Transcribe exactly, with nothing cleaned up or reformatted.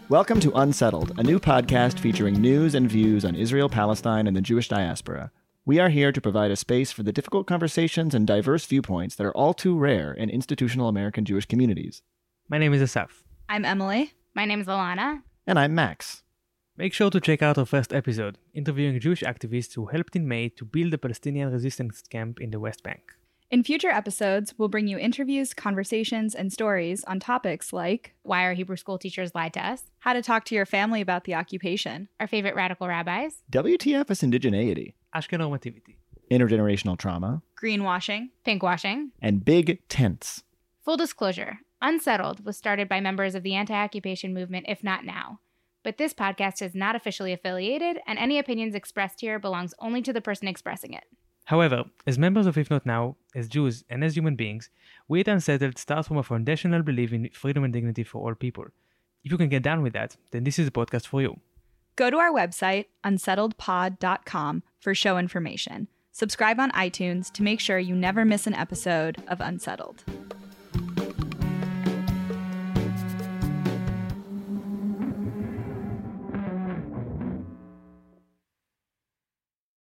Welcome to Unsettled, a new podcast featuring news and views on Israel, Palestine, and the Jewish diaspora. We are here to provide a space for the difficult conversations and diverse viewpoints that are all too rare in institutional American Jewish communities. My name is Asaf. I'm Emily. My name is Alana. And I'm Max. Make sure to check out our first episode, interviewing Jewish activists who helped in May to build a Palestinian resistance camp in the West Bank. In future episodes, we'll bring you interviews, conversations, and stories on topics like why our Hebrew school teachers lied to us, how to talk to your family about the occupation, our favorite radical rabbis, W T F is indigeneity, Ashkenormativity, intergenerational trauma, greenwashing, pinkwashing, and big tents. Full disclosure, Unsettled was started by members of the anti-occupation movement, If Not Now. But this podcast is not officially affiliated, and any opinions expressed here belongs only to the person expressing it. However, as members of If Not Now, as Jews, and as human beings, we at Unsettled start from a foundational belief in freedom and dignity for all people. If you can get down with that, then this is the podcast for you. Go to our website, unsettled pod dot com, for show information. Subscribe on iTunes to make sure you never miss an episode of Unsettled.